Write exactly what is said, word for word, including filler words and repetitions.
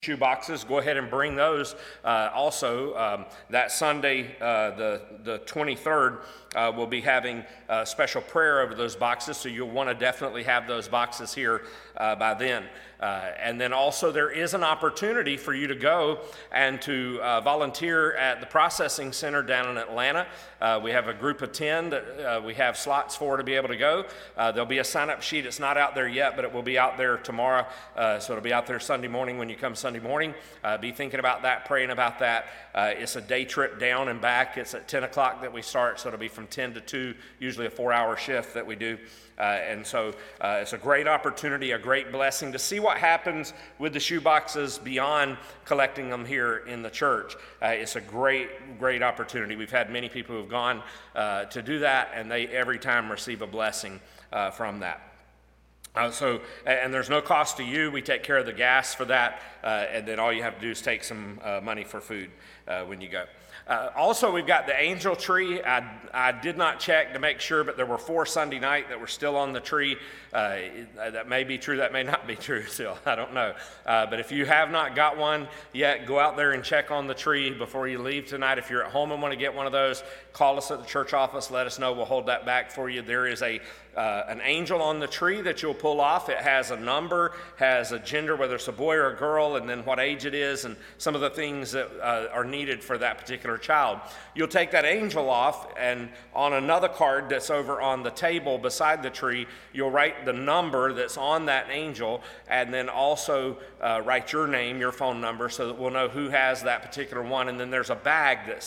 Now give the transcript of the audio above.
shoe boxes, go ahead and bring those. Uh, also, um, that Sunday, uh, the, the twenty-third, uh, we'll be having a special prayer over those boxes, so you'll want to definitely have those boxes here uh, by then. Uh, and then also there is an opportunity for you to go and to uh, volunteer at the processing center down in Atlanta. Uh, we have a group of ten that uh, we have slots for to be able to go. Uh, there'll be a sign-up sheet. It's not out there yet, but it will be out there tomorrow. Uh, so it'll be out there Sunday morning when you come Sunday morning. Uh, be thinking about that, praying about that. Uh, it's a day trip down and back. It's at ten o'clock that we start, so it'll be from ten to two, usually a four-hour shift that we do. Uh, and so uh, it's a great opportunity, a great blessing to see what happens with the shoe boxes beyond collecting them here in the church. Uh, it's a great, great opportunity. We've had many people who have gone uh, to do that, and they every time receive a blessing uh, from that. Uh, so, and there's no cost to you. We take care of the gas for that, uh, and then all you have to do is take some uh, money for food uh, when you go. Uh, also, we've got the angel tree. I, I did not check to make sure, but there were four Sunday night that were still on the tree. Uh, that may be true, that may not be true still. I don't know. Uh, but if you have not got one yet, go out there and check on the tree before you leave tonight. If you're at home and want to get one of those, call us at the church office. Let us know. We'll hold that back for you. There is a uh, an angel on the tree that you'll pull off. It has a number, has a gender, whether it's a boy or a girl, and then what age it is, and some of the things that uh, are needed for that particular child. You'll take that angel off, and on another card that's over on the table beside the tree, you'll write the number that's on that angel, and then also uh, write your name, your phone number, so that we'll know who has that particular one. And then there's a bag that